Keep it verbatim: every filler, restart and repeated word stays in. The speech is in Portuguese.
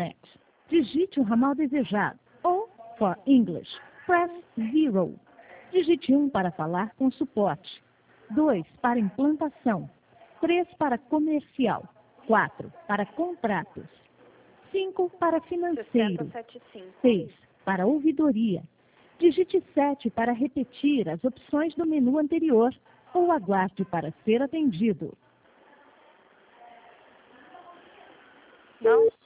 Connect, digite o ramal desejado. Ou, for English, press zero. Digite um para falar com suporte. dois para implantação. três para comercial. quatro para contratos. cinco para financeiro. seis para ouvidoria. Digite sete para repetir as opções do menu anterior ou aguarde para ser atendido. Não?